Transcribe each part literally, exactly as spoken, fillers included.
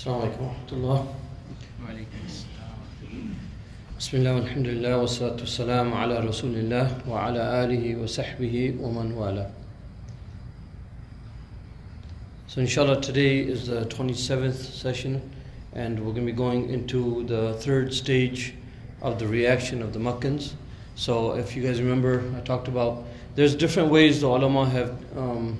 Assalamu alaikum wa rahmatullah. Bismillah, alhamdulillah, wa salatu wassalamu ala rasulillah wa ala alihi wa sahbihi wa man wala. So inshallah today is the twenty-seventh session and we're going to be going into the third stage of the reaction of the Makkans. So if you guys remember, I talked about there's different ways the ulama have um,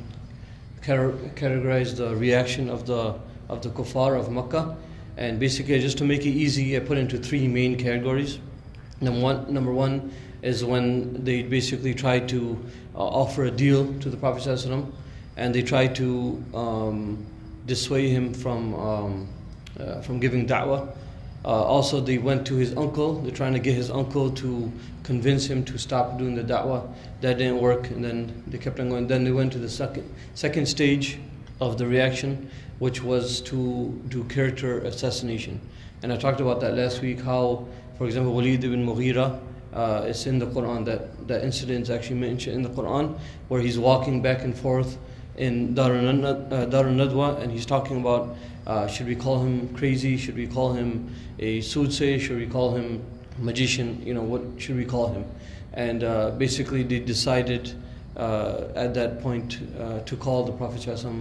categorized the reaction of the of the kuffar of Makkah, and basically just to make it easy I put into three main categories. Number one, number one is when they basically try to uh, offer a deal to the Prophet ﷺ, and they try to um, dissuade him from um, uh, from giving da'wah. Uh, also they went to his uncle, they're trying to get his uncle to convince him to stop doing the da'wah. That didn't work, and then they kept on going. Then they went to the second second stage of the reaction, which was to do character assassination. And I talked about that last week, how, for example, Walid ibn Mughira, uh, it's in the Quran, that, that incident is actually mentioned in the Quran, where he's walking back and forth in Darun Nadwa, and he's talking about, uh, should we call him crazy, should we call him a soothsayer, should we call him magician, you know, what should we call him? And uh, basically they decided uh, at that point uh, to call the Prophet ﷺ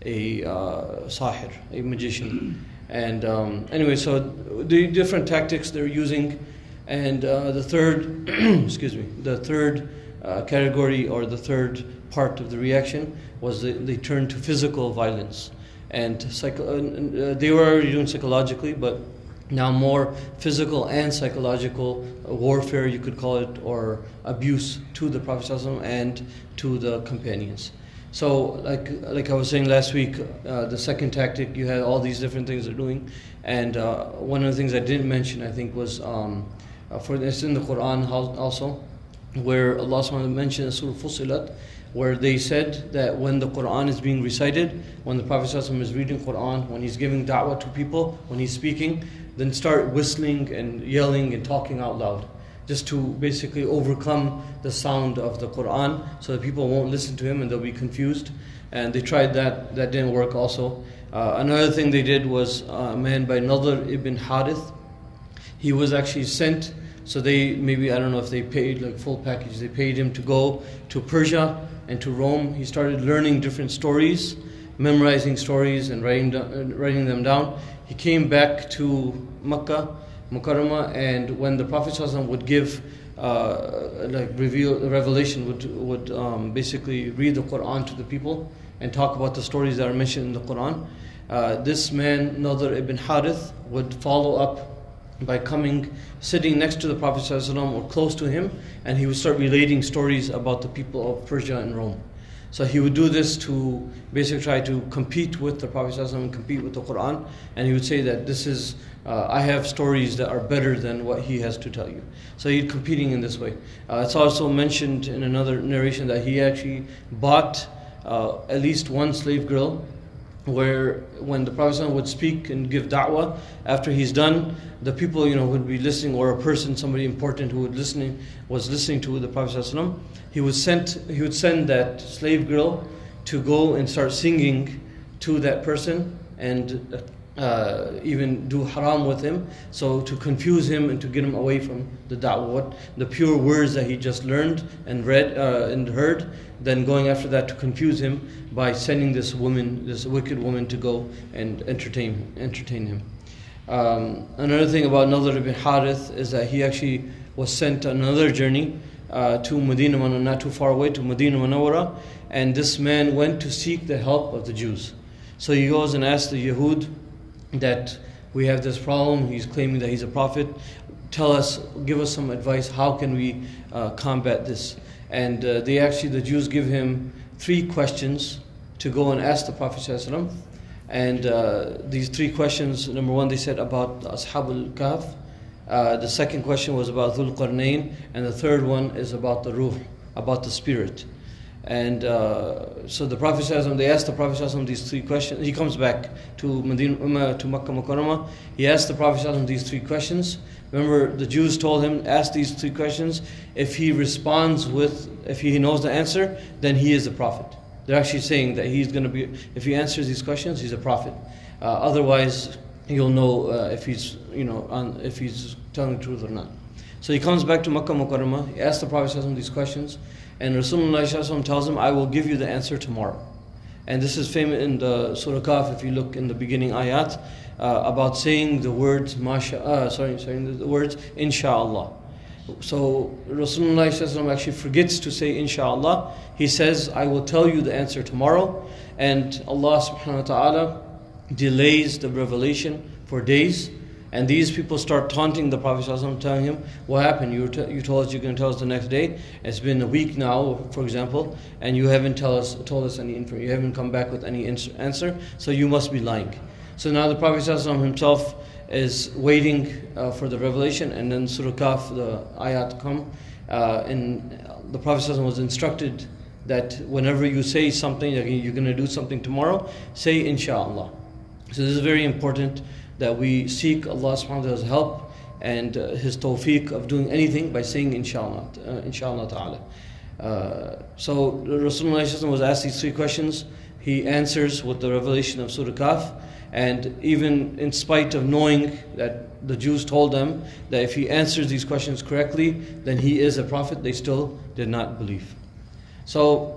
a uh, sahir, a magician. And um, anyway, so the different tactics they're using. And uh, the third, excuse me, the third uh, category or the third part of the reaction was the, they turned to physical violence. And psycho- uh, they were already doing psychologically, but now more physical and psychological warfare, you could call it, or abuse to the Prophet ﷺ and to the companions. So, like like I was saying last week, uh, the second tactic, you had all these different things they're doing, and uh, one of the things I didn't mention, I think, was um, uh, for this in the Quran also, where Allah subhanahu wa ta'ala mentioned in Surah Fussilat, where they said that when the Quran is being recited, when the Prophet ﷺ is reading Quran, when he's giving da'wah to people, when he's speaking, then start whistling and yelling and talking out loud, just to basically overcome the sound of the Quran so that people won't listen to him and they'll be confused. And they tried that, that didn't work also. Uh, another thing they did was a man by Nadr ibn Harith. He was actually sent, so they maybe, I don't know if they paid like full package, they paid him to go to Persia and to Rome. He started learning different stories, memorizing stories and writing, writing them down. He came back to Makkah Mukarramah, and when the Prophet ﷺ would give, uh, like reveal, revelation, would would um, basically read the Quran to the people and talk about the stories that are mentioned in the Quran, uh, this man, Nadr ibn Harith, would follow up by coming, sitting next to the Prophet ﷺ or close to him, and he would start relating stories about the people of Persia and Rome. So he would do this to basically try to compete with the Prophet ﷺ and compete with the Quran, and he would say that this is, uh, I have stories that are better than what he has to tell you. So he's competing in this way. Uh, it's also mentioned in another narration that he actually bought uh, at least one slave girl, where when the Prophet ﷺ would speak and give da'wah, after he's done, the people, you know, would be listening, or a person, somebody important who would listening was listening to the Prophet ﷺ, he would send he would send that slave girl to go and start singing to that person and uh, even do haram with him, so to confuse him and to get him away from the da'wah, what the pure words that he just learned and read uh, and heard. Then going after that to confuse him by sending this woman, this wicked woman, to go and entertain entertain him. Um, another thing about Nadr ibn Harith is that he actually was sent on another journey uh, to Medina, not too far away, to Medina Munawwara, and this man went to seek the help of the Jews. So he goes and asks the Yahud that we have this problem, he's claiming that he's a prophet, tell us, give us some advice, how can we uh, combat this? And uh, they actually, the Jews give him three questions to go and ask the Prophet ﷺ. And uh, these three questions, number one, they said about Ashab al-Kahf. Uh, the second question was about Dhul Qarnayn. And the third one is about the Ruh, about the spirit. And uh, so the Prophet ﷺ, they asked the Prophet ﷺ these three questions. He comes back to Medina, to Makkah Mukarramah. He asked the Prophet ﷺ these three questions. Remember, the Jews told him, ask these three questions. If he responds with, if he knows the answer, then he is a prophet. They're actually saying that he's going to be, if he answers these questions, he's a prophet. Uh, otherwise, you'll know uh, if he's, you know, on, if he's telling the truth or not. So he comes back to Makkah Mukarramah, he asks the Prophet ﷺ these questions, and Rasulullah ﷺ tells him, I will give you the answer tomorrow. And this is famous in the Surah Kahf, if you look in the beginning ayat, uh, about saying the words, Masha, uh, sorry, saying the words, Insha'Allah. So Rasulullah ﷺ actually forgets to say Insha'Allah. He says, I will tell you the answer tomorrow. And Allah subhanahu wa ta'ala delays the revelation for days. And these people start taunting the Prophet ﷺ, telling him, what happened? You, t- you told us you're going to tell us the next day. It's been a week now, for example, and you haven't tell us, told us any information. You haven't come back with any answer, so you must be lying. So now the Prophet ﷺ himself is waiting uh, for the revelation, and then Surah Kahf, the ayat come. Uh, and the Prophet ﷺ was instructed that whenever you say something, like you're going to do something tomorrow, say Insha'Allah. So this is very important, that we seek Allah subhanahu wa ta'ala's help and uh, His tawfiq of doing anything by saying inshallah, uh, inshallah ta'ala. Uh, so Rasulullah was asked these three questions. He answers with the revelation of Surah Kahf, and even in spite of knowing that the Jews told them that if he answers these questions correctly, then he is a prophet, they still did not believe. So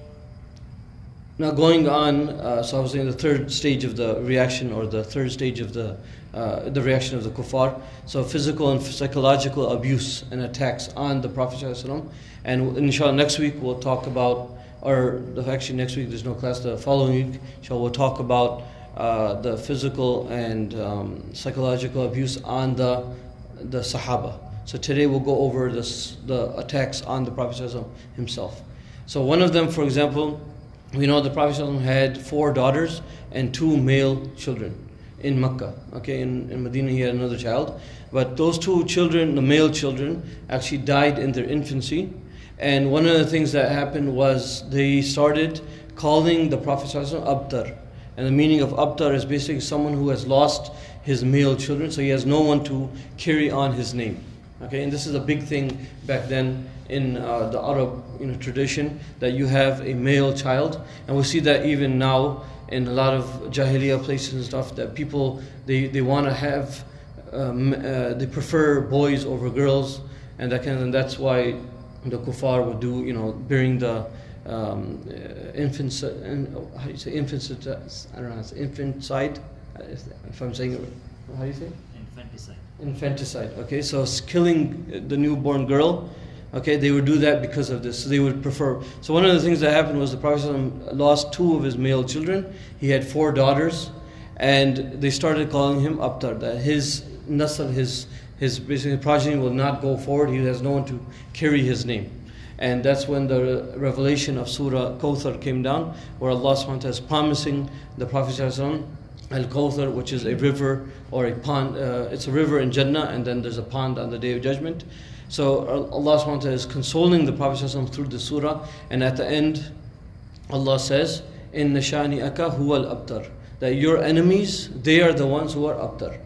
now going on, uh, so I was in the third stage of the reaction, or the third stage of the uh, the reaction of the kuffar. So physical and psychological abuse and attacks on the Prophet ﷺ. And inshallah next week we'll talk about, or actually next week there's no class, the following week, inshallah we'll talk about uh, the physical and um, psychological abuse on the the Sahaba. So today we'll go over this, the attacks on the Prophet ﷺ himself. So one of them, for example, we know the Prophet ﷺ had four daughters and two male children in Makkah. Okay, in, in Medina he had another child. But those two children, the male children, actually died in their infancy. And one of the things that happened was they started calling the Prophet ﷺ Abtar. And the meaning of Abtar is basically someone who has lost his male children, so he has no one to carry on his name. Okay, and this is a big thing back then in uh, the Arab, you know, tradition, that you have a male child, and we see that even now in a lot of Jahiliyyah places and stuff, that people they they want to have um, uh, they prefer boys over girls, and that kind of, and that's why the kuffar would do, you know, burying the um, uh, infants, uh, how do you say infants? Uh, I don't know, it's infanticide. If I'm saying it, how do you say? Infanticide. Infanticide. Okay, so it's killing the newborn girl. Okay, they would do that because of this. So they would prefer. So one of the things that happened was the Prophet ﷺ lost two of his male children. He had four daughters, and they started calling him Abtar. That his nasl, his his basically progeny will not go forward. He has no one to carry his name. And that's when the revelation of Surah Kawthar came down, where Allah subhanahu wa ta'ala is promising the Prophet ﷺ Al-Kawthar, which is a river or a pond. Uh, it's a river in Jannah, and then there's a pond on the Day of Judgment. So Allah subhanahu wa ta'ala is consoling the Prophet ﷺ through the surah, and at the end Allah says, Inna shani'aka huwa al-abtar, that your enemies, they are the ones who are abtar.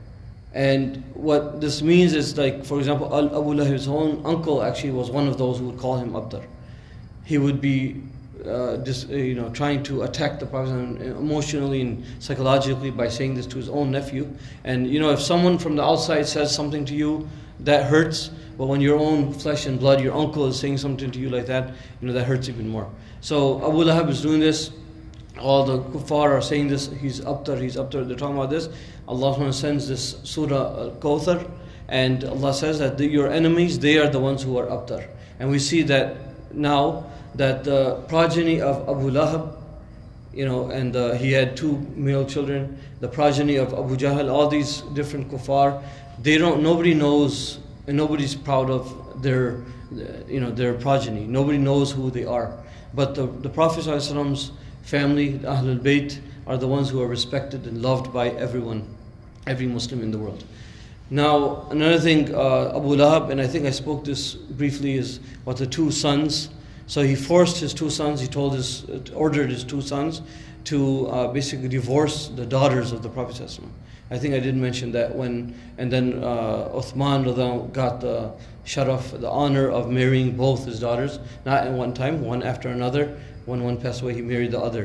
And what this means is, like, for example, Abu Lahib's own uncle actually was one of those who would call him abtar. He would be uh, just, you know, trying to attack the Prophet emotionally and psychologically by saying this to his own nephew. And you know, if someone from the outside says something to you, that hurts. But when your own flesh and blood, your uncle is saying something to you like that, you know, that hurts even more. So Abu Lahab is doing this. All the kuffar are saying this. He's up there, he's up there. They're talking about this. Allah sends this surah Al-Kawthar, and Allah says that the, your enemies, they are the ones who are up there. And we see that now, that the progeny of Abu Lahab, you know, and uh, he had two male children, the progeny of Abu Jahl, all these different kuffar, they don't, nobody knows, and nobody's proud of their, you know, their progeny. Nobody knows who they are. But the, the Prophet ﷺ's family, the Ahlul Bayt, are the ones who are respected and loved by everyone, every Muslim in the world. Now, another thing, uh, Abu Lahab, and I think I spoke this briefly, is what the two sons. So he forced his two sons, he told his, ordered his two sons to uh, basically divorce the daughters of the Prophet ﷺ. I think I did mention that when, and then uh, Uthman radiallahu got the sharaf, the honor of marrying both his daughters, not at one time, one after another. When one passed away, he married the other.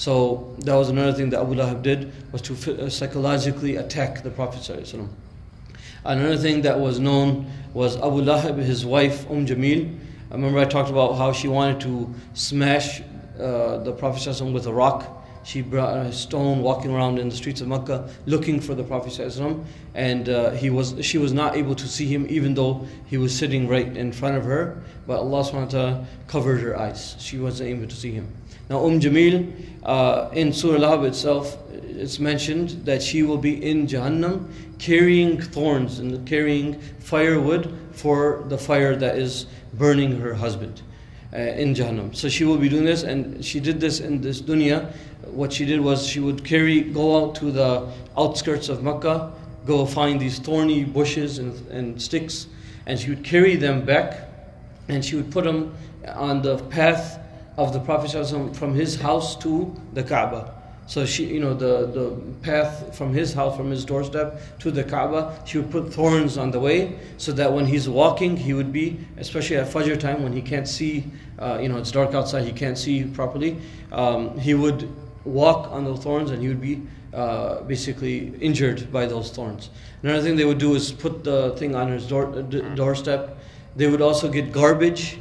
So that was another thing that Abu Lahab did, was to psychologically attack the Prophet ﷺ. Another thing that was known was Abu Lahab, his wife, Umm Jamil. I remember I talked about how she wanted to smash uh, the Prophet ﷺ with a rock. She brought a stone, walking around in the streets of Mecca looking for the Prophet ﷺ, and uh, he was, she was not able to see him even though he was sitting right in front of her, but Allah subhanahu wa ta'ala covered her eyes. She wasn't able to see him. Now Umm Jamil, uh, in Surah Al-Lahab itself, it's mentioned that she will be in Jahannam carrying thorns and carrying firewood for the fire that is burning her husband uh, in Jahannam. So she will be doing this, and she did this in this dunya. What she did was she would carry, go out to the outskirts of Mecca, go find these thorny bushes and, and sticks, and she would carry them back, and she would put them on the path of the Prophet ﷺ from his house to the Kaaba. So she, you know, the, the path from his house, from his doorstep to the Kaaba, she would put thorns on the way so that when he's walking, he would be, especially at Fajr time when he can't see, uh, you know, it's dark outside, he can't see properly, um, he would walk on those thorns and he would be uh, basically injured by those thorns. Another thing they would do is put the thing on his door, uh, doorstep. They would also get garbage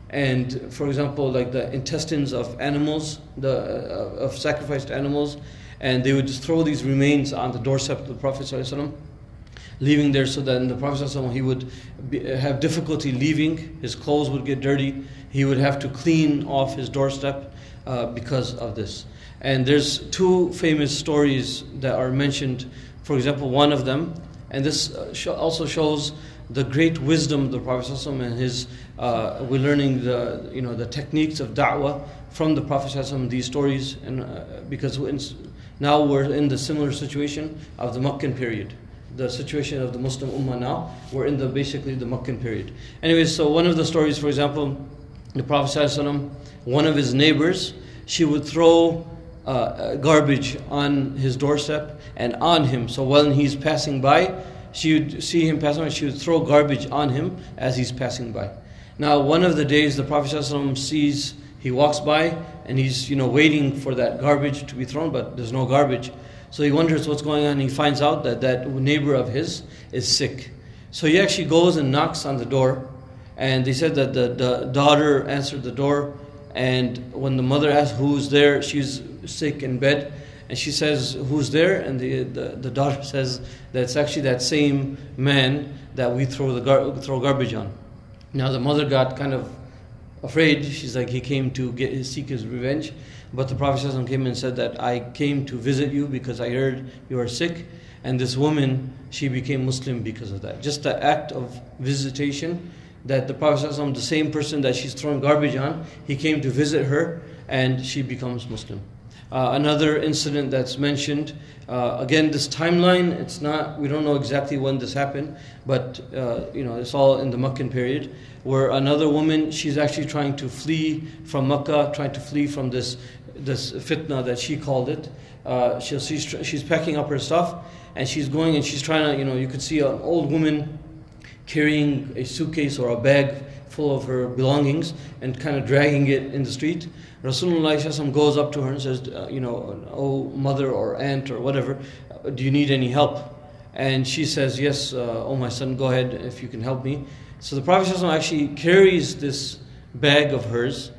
and, for example, like the intestines of animals, the uh, of sacrificed animals, and they would just throw these remains on the doorstep of the Prophet ﷺ, leaving there so that the Prophet ﷺ, he would be, have difficulty leaving. His clothes would get dirty. He would have to clean off his doorstep uh, because of this. And there's two famous stories that are mentioned. For example, one of them, and this also shows the great wisdom of the Prophet ﷺ and his, uh, we're learning the, you know, the techniques of da'wah from the Prophet ﷺ, these stories, and uh, because now we're in the similar situation of the Meccan period. The situation of the Muslim Ummah now, we're in the basically the Meccan period. Anyways, so one of the stories, for example, the Prophet ﷺ, one of his neighbors, she would throw Uh, garbage on his doorstep and on him. So when he's passing by, she would see him passing by, she would throw garbage on him as he's passing by. Now, one of the days the Prophet ﷺ sees, he walks by and he's, you know, waiting for that garbage to be thrown, but there's no garbage. So he wonders what's going on. He finds out that that neighbor of his is sick. So he actually goes and knocks on the door, and they said that the, the daughter answered the door, and when the mother asks who's there, she's sick in bed, and she says, who's there? And the, the, the daughter says that it's actually that same man that we throw the gar- throw garbage on. Now the mother got kind of afraid. She's like, he came to get his, seek his revenge. But the Prophet ﷺ came and said that I came to visit you because I heard you are sick. And this woman, she became Muslim because of that. Just the act of visitation, that the Prophet ﷺ, the same person that she's throwing garbage on, he came to visit her and she becomes Muslim. Uh, another incident that's mentioned, uh, again this timeline, it's not, we don't know exactly when this happened, but uh, you know, it's all in the Meccan period, where another woman, she's actually trying to flee from Mecca, trying to flee from this this fitna that she called it. Uh, she's, she's, she's packing up her stuff and she's going and she's trying to, you know, you could see an old woman carrying a suitcase or a bag full of her belongings and kind of dragging it in the street. Rasulullah goes up to her and says, uh, you know, oh mother or aunt or whatever, do you need any help? And she says, yes, uh, oh my son, go ahead if you can help me. So the Prophet actually carries this bag of hers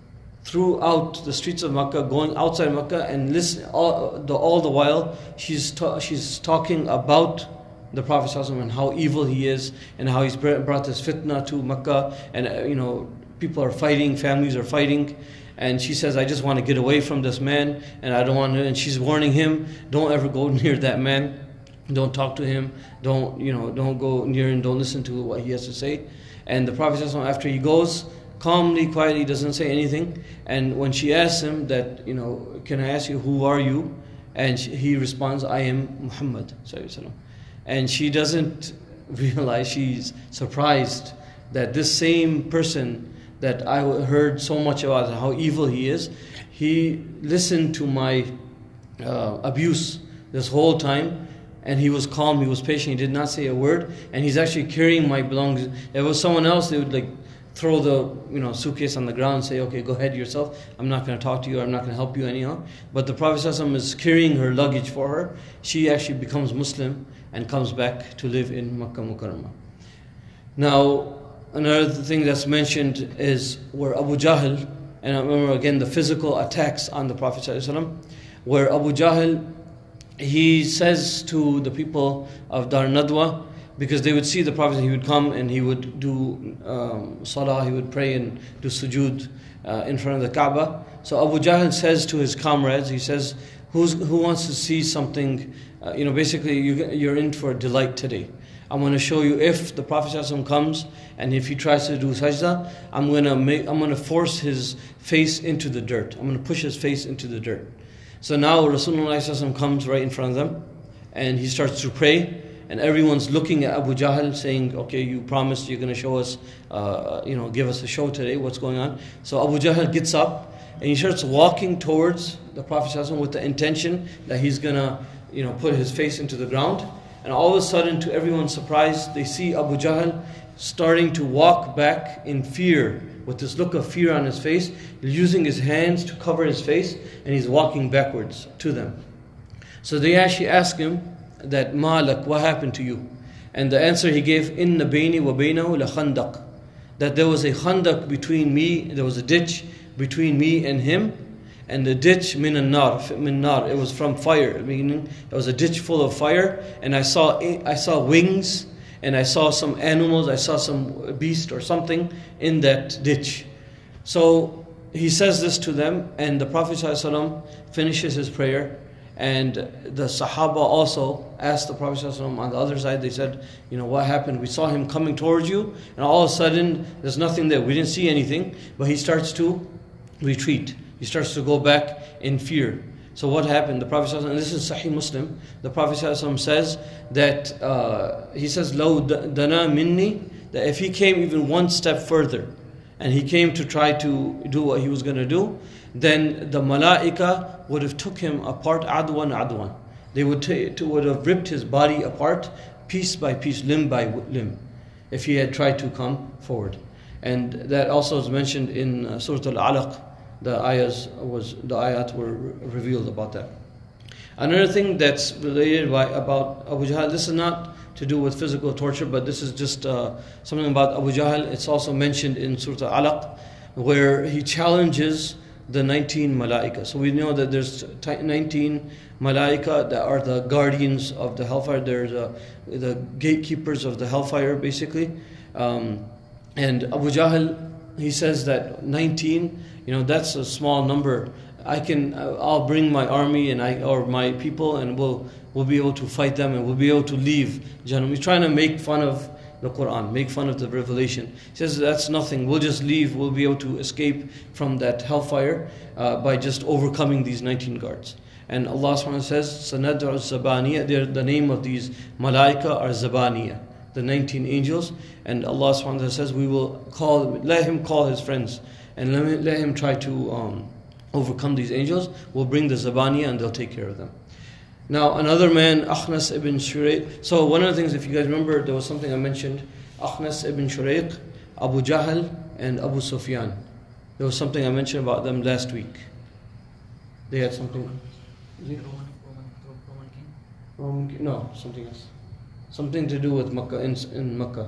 throughout the streets of Makkah, going outside Makkah, and listen, all the, all the while she's, ta- she's talking about the Prophet ﷺ and how evil he is and how he's brought this fitna to Makkah, and uh, you know, people are fighting, families are fighting. And she says, I just want to get away from this man, and I don't want to, and she's warning him, don't ever go near that man, don't talk to him, don't, you know, don't go near him, don't listen to what he has to say. And the Prophet ﷺ, after he goes, calmly, quietly, doesn't say anything. And when she asks him that, you know, can I ask you, who are you? And she, he responds, I am Muhammad sallallahu alaihi wasallam. And she doesn't realize, she's surprised that this same person that I heard so much about how evil he is, he listened to my uh, abuse this whole time, and he was calm, he was patient, he did not say a word, and he's actually carrying my belongings. If it was someone else, they would like throw the you know suitcase on the ground and say, okay, go ahead yourself, I'm not going to talk to you, I'm not going to help you anyhow. But the Prophet ﷺ is carrying her luggage for her. She actually becomes Muslim and comes back to live in Makkah Mukarramah. Now, another thing that's mentioned is where Abu Jahl, and I remember again the physical attacks on the Prophet ﷺ, where Abu Jahl, he says to the people of Dar Nadwa, because they would see the Prophet, he would come and he would do um, salah, he would pray and do sujood uh, in front of the Kaaba. So Abu Jahl says to his comrades, he says, Who's, who wants to see something, uh, you know, basically you, you're in for a delight today. I'm going to show you if the Prophet ﷺ comes and if he tries to do sajda, I'm going to make, I'm going to force his face into the dirt. I'm going to push his face into the dirt. So now Rasulullah ﷺ comes right in front of them and he starts to pray. And everyone's looking at Abu Jahl saying, okay, you promised you're going to show us, uh, you know, give us a show today, what's going on? So Abu Jahl gets up and he starts walking towards the Prophet ﷺ with the intention that he's going to, you know, put his face into the ground. And all of a sudden, to everyone's surprise, they see Abu Jahl starting to walk back in fear, with this look of fear on his face, using his hands to cover his face, and he's walking backwards to them. So they actually ask him, that Malak, what happened to you? And the answer he gave, Inna bayni wa baynahu la khandaq, that there was a khandaq between me, there was a ditch between me and him, and the ditch min an-nar, min nar, it was from fire, meaning it was a ditch full of fire, and I saw I saw wings, and I saw some animals, I saw some beast or something in that ditch. So he says this to them, and the Prophet ﷺ finishes his prayer. And the Sahaba also asked the Prophet ﷺ on the other side, they said, you know, what happened? We saw him coming towards you, and all of a sudden, there's nothing there. We didn't see anything, but he starts to retreat. He starts to go back in fear. So what happened? The Prophet ﷺ, and this is Sahih Muslim, the Prophet ﷺ says that, uh, he says, لَوْ دَنَا مِنِّي, that if he came even one step further, and he came to try to do what he was going to do, then the malaika would have took him apart adwan adwan. They would, t- would have ripped his body apart piece by piece, limb by limb, if he had tried to come forward. And that also is mentioned in uh, Surah Al-Alaq. The ayahs was the ayat were revealed about that. Another thing that's related by, about Abu Jahl, this is not to do with physical torture, but this is just uh, something about Abu Jahl. It's also mentioned in Surah Al-Alaq, where he challenges the nineteen malaika. So we know that there's nineteen malaika that are the guardians of the hellfire. They're the, the gatekeepers of the hellfire, basically. Um, and Abu Jahl, he says that nineteen, you know, that's a small number. I can, I'll bring my army and I, or my people, and we'll we'll be able to fight them, and we'll be able to leave Jahannam. He's trying to make fun of the Quran, make fun of the revelation. He says that's nothing, we'll just leave, we'll be able to escape from that hellfire uh, by just overcoming these nineteen guards. And Allah subhanahu wa ta'ala says, Sanad'u Zabaniya, the name of these malaika are Zabaniya, the nineteen angels. And Allah subhanahu wa ta'ala says, we will call, let him call his friends, and let him, let him try to um, overcome these angels. We'll bring the Zabaniya and they'll take care of them. Now, another man, Akhnas ibn Shurayq. So one of the things, if you guys remember, there was something I mentioned. Akhnas ibn Shurayq, Abu Jahl, and Abu Sufyan. There was something I mentioned about them last week. They had something. Roman, Roman, Roman king? Roman king? No, something else. Something to do with Makkah, in, in Makkah.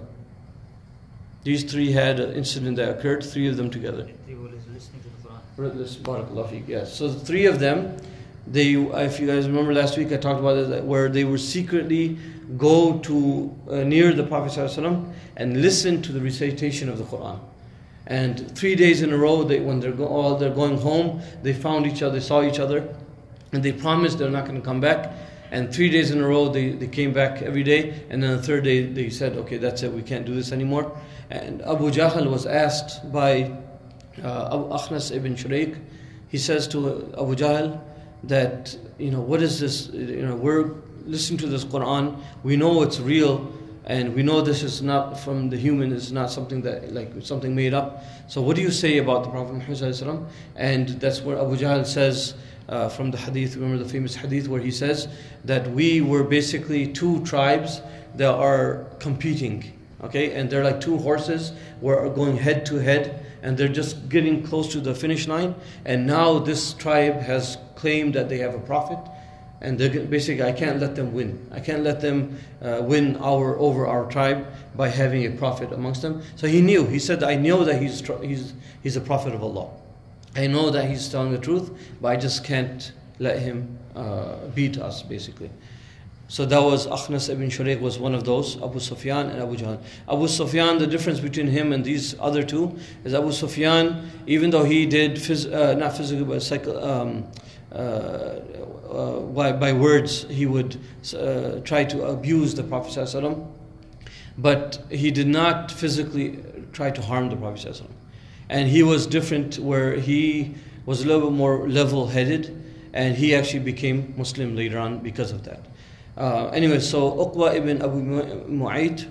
These three had an incident that occurred, three of them together. They were listening to the Quran. Barakallahu feek, yes. So the three of them, they, if you guys remember last week, I talked about it, where they would secretly go to uh, near the Prophet ﷺ and listen to the recitation of the Quran. And three days in a row, they, when they're go, all they're going home, they found each other, saw each other, and they promised they're not going to come back. And three days in a row, they, they came back every day. And then the third day, they said, okay, that's it, we can't do this anymore. And Abu Jahl was asked by uh, Abu Akhnas ibn Shurayq. He says to Abu Jahl that, you know, what is this? You know, we're listening to this Quran. We know it's real, and we know this is not from the human. It's not something that, like, something made up. So what do you say about the Prophet Muhammad sallallahu alaihi wasallam? And that's where Abu Jahl says, uh, from the hadith. Remember the famous hadith where he says that we were basically two tribes that are competing, okay, and they're like two horses who are going head to head, and they're just getting close to the finish line. And now this tribe has claimed that they have a prophet, and they're basically, I can't let them win. I can't let them uh, win our over our tribe by having a prophet amongst them. So he knew. He said, I know that he's he's he's a prophet of Allah. I know that he's telling the truth, but I just can't let him uh, beat us, basically. So that was Akhnas ibn Shurayh was one of those, Abu Sufyan and Abu Jahl. Abu Sufyan, the difference between him and these other two is Abu Sufyan, even though he did, phys- uh, not physically, but psycho, um, uh, uh, by, by words, he would uh, try to abuse the Prophet ﷺ, but he did not physically try to harm the Prophet ﷺ. And he was different, where he was a little bit more level-headed, and he actually became Muslim later on because of that. Uh, anyway, so Uqba ibn Abu Mu'ayt,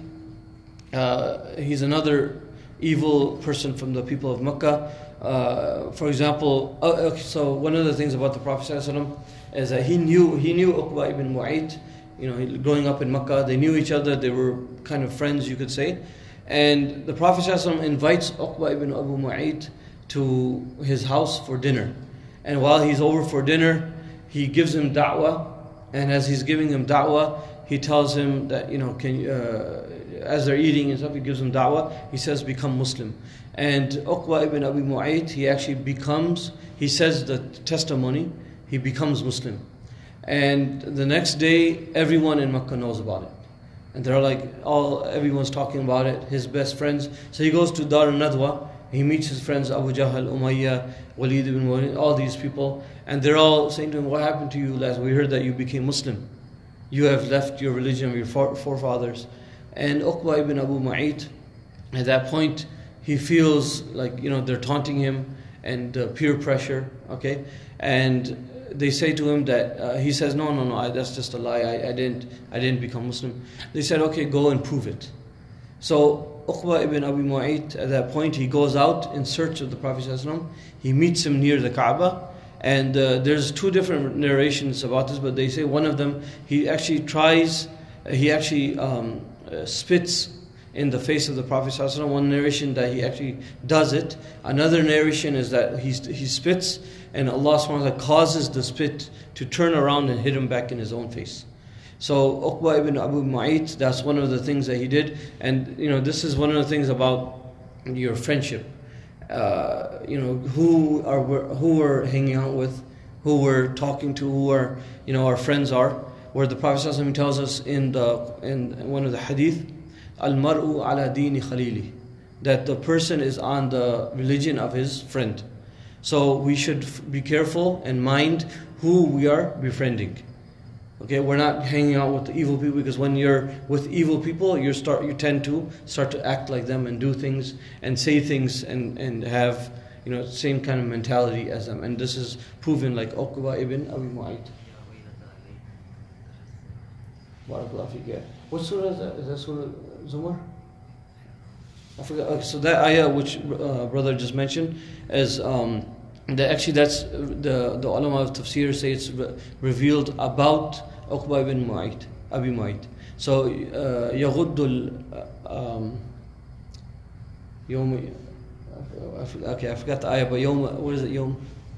uh, he's another evil person from the people of Mecca. Uh, for example, uh, okay, so one of the things about the Prophet ﷺ is that he knew he knew Uqba ibn Mu'ayt. You know, growing up in Mecca, they knew each other. They were kind of friends, you could say. And the Prophet ﷺ invites Uqba ibn Abu Mu'ayt to his house for dinner. And while he's over for dinner, he gives him da'wah. And as he's giving him da'wah, he tells him that, you know, can you, uh, as they're eating and stuff, he gives him da'wah. He says, become Muslim. And Uqba ibn Abi Mu'ayt, he actually becomes, he says the testimony, he becomes Muslim. And the next day, everyone in Makkah knows about it. And they're like, all everyone's talking about it, his best friends. So he goes to Dar al-Nadwa, he meets his friends Abu Jahl, Umayyah, Walid ibn Walid, all these people. And they're all saying to him, what happened to you last? We heard that you became Muslim. You have left your religion of your forefathers. And Uqba ibn Abu Mu'ayt, at that point, he feels like, you know, they're taunting him and uh, peer pressure, okay? And they say to him that, uh, he says, no, no, no, I, that's just a lie. I, I didn't I didn't become Muslim. They said, okay, go and prove it. So Uqba ibn Abi Mu'ayt, at that point, he goes out in search of the Prophet ﷺ. He meets him near the Kaaba. And uh, there's two different narrations about this, but they say one of them, he actually tries, he actually um, uh, spits in the face of the Prophet ﷺ. One narration that he actually does it. Another narration is that he, he spits, and Allah subhanahu wa ta'ala causes the spit to turn around and hit him back in his own face. So Uqba ibn Abu Mu'ayt, that's one of the things that he did. And you know, this is one of the things about your friendship. Uh, you know, who are who we're hanging out with, who we're talking to, who are, you know, our friends are. Where the Prophet ﷺ tells us in the in one of the hadith, al-mar'u ala dini khalili, that the person is on the religion of his friend. So we should be careful and mind who we are befriending. Okay, we're not hanging out with the evil people, because when you're with evil people, you start you tend to start to act like them and do things and say things and, and have, you know, same kind of mentality as them. And this is proven, like Uqba ibn Abi Mu'ayt. Barakallahu feek. What surah is that? Is that Surah Zumar? I forgot. Okay, so that ayah which uh, brother just mentioned is um, that actually that's the the ulama of tafsir say it's re- revealed about Uqba ibn Mu'ayt, Abi Mu'ayt. So يغض um يوم okay I forgot the ayah, but يوم, what is it, يوم?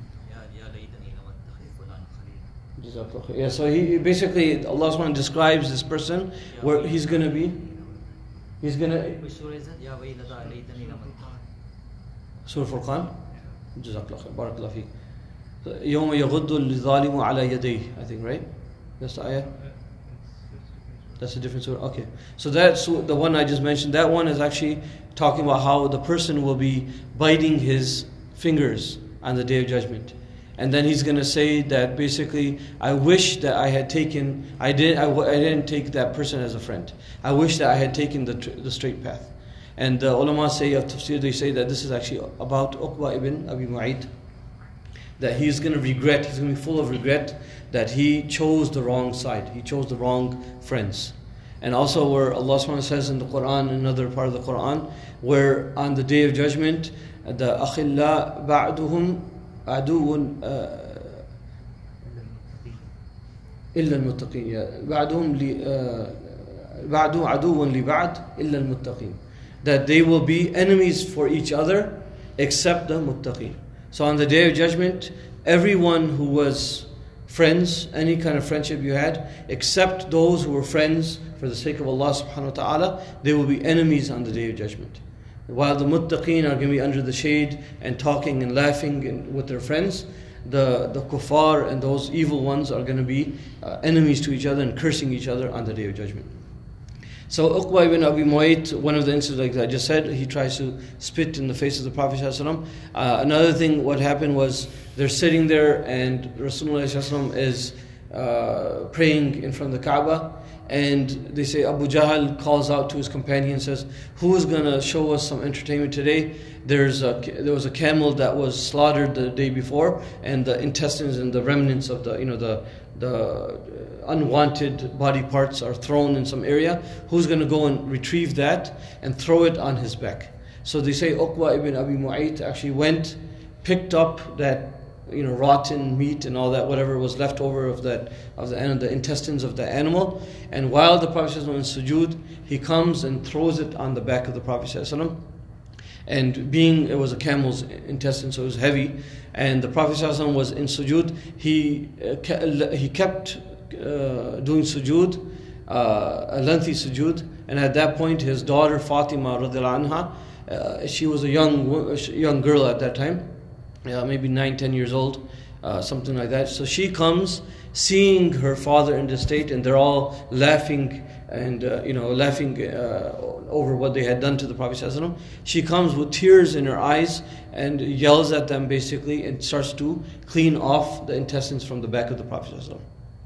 Yeah, so he basically, Allah subhanahu wa ta'ala describes this person where he's gonna be he's gonna Which surah is that? Ya waylata laytani lam Surah Furqan. Jazakallah khair, barakallahu feek. يوم يغض الظالم على يديه, I think, right? That's the ayah? That's a different surah. Okay. So that's the one I just mentioned. That one is actually talking about how the person will be biting his fingers on the Day of Judgment. And then he's going to say that basically, I wish that I had taken, I didn't, I, I didn't take that person as a friend. I wish that I had taken the the straight path. And the ulama say of tafsir, they say that this is actually about Uqba ibn Abi Mu'ayt, that he's going to regret, he's going to be full of regret that he chose the wrong side, he chose the wrong friends. And also where Allah subhanahu wa ta'ala says in the Quran, another part of the Quran, where on the Day of Judgment, the akhilla ba'duhum aduun إلا المتقين. بعدهم بعد عدو لبعد إلا المتقين. That they will be enemies for each other except the muttaqin. So on the day of judgment, everyone who was friends, any kind of friendship you had, except those who were friends for the sake of Allah subhanahu wa ta'ala, they will be enemies on the day of judgment. While the muttaqeen are going to be under the shade and talking and laughing and with their friends, the, the kuffar and those evil ones are going to be uh, enemies to each other and cursing each other on the day of judgment. So Uqba ibn Abi Mu'ayt, one of the incidents like I just said, he tries to spit in the face of the Prophet ﷺ. Uh, another thing, what happened was, they're sitting there and Rasulullah ﷺ is uh, praying in front of the Kaaba, and they say Abu Jahl calls out to his companion and says, who is going to show us some entertainment today? There's a, there was a camel that was slaughtered the day before, and the intestines and the remnants of the, you know, the the unwanted body parts are thrown in some area. Who's going to go and retrieve that and throw it on his back? So they say Uqba ibn Abi Mu'ayt actually went, picked up that, you know, rotten meat and all that, whatever was left over of that, of the, the intestines of the animal. And while the Prophet was in sujood, he comes and throws it on the back of the Prophet ﷺ. And being, it was a camel's intestine, so it was heavy. And the Prophet ﷺ was in sujood. He, uh, he kept uh, doing sujood, uh, a lengthy sujood. And at that point, his daughter Fatima radiallahu anha, uh, she was a young young girl at that time, uh, maybe nine, ten years old, uh, something like that. So she comes, seeing her father in this state, and they're all laughing and uh, you know, laughing uh, over what they had done to the Prophet ﷺ. She comes with tears in her eyes and yells at them basically, and starts to clean off the intestines from the back of the Prophet ﷺ.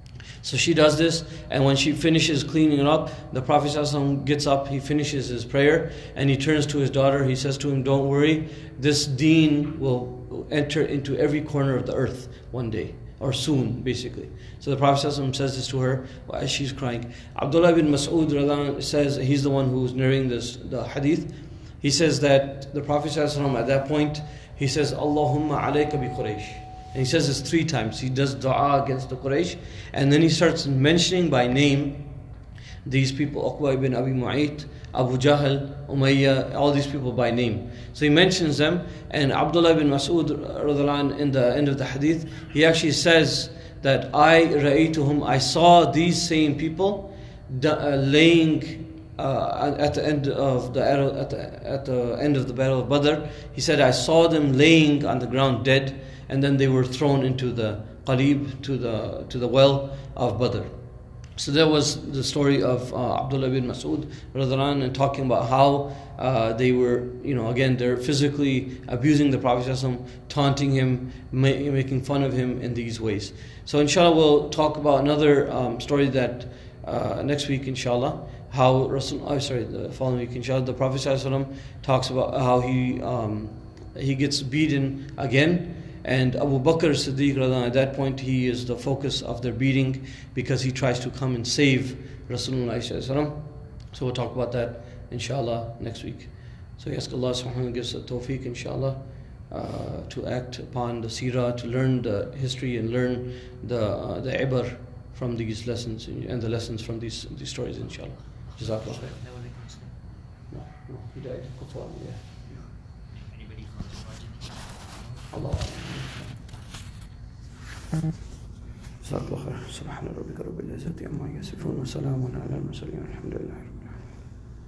So she does this, and when she finishes cleaning it up, the Prophet ﷺ gets up, he finishes his prayer, and he turns to his daughter, he says to him, don't worry, this deen will enter into every corner of the earth one day, or soon, basically. So the Prophet ﷺ says this to her as she's crying. Abdullah bin Mas'ud says, he's the one who's narrating this, the hadith. He says that the Prophet ﷺ at that point, he says, Allahumma alayka bi Quraysh. And he says this three times. He does dua against the Quraysh. And then he starts mentioning by name these people, Uqba ibn Abi Mu'ayt, Abu Jahl, Umayyah, all these people by name. So he mentions them, and Abdullah bin Mas'ud in the end of the hadith, he actually says that I ra'aytuhum, I saw these same people uh, laying uh, at the end of the at the, at the end of the battle of Badr. He said I saw them laying on the ground dead, and then they were thrown into the qalib, to the to the well of Badr. So that was the story of uh, Abdullah bin Mas'ud and talking about how uh, they were, you know, again, they're physically abusing the Prophet ﷺ, taunting him, ma- making fun of him in these ways. So inshallah we'll talk about another um, story that uh, next week inshallah, how Rasul, oh, sorry, the following week inshallah, the Prophet ﷺ talks about how he um, he gets beaten again. And Abu Bakr Siddiq at that point, he is the focus of their beating because he tries to come and save Rasulullah. So we'll talk about that inshallah next week. So we ask Allah subhanahu wa ta'ala gives us tawfiq inshallah uh, to act upon the seerah, to learn the history and learn the uh, the ibar from these lessons and the lessons from these these stories inshallah. Jazakallah khair. No, no, he died. Yeah. Allah. جزاك الله خير. سبحان ربك رب العزة عما يصفون وسلام على المرسلين والحمد لله.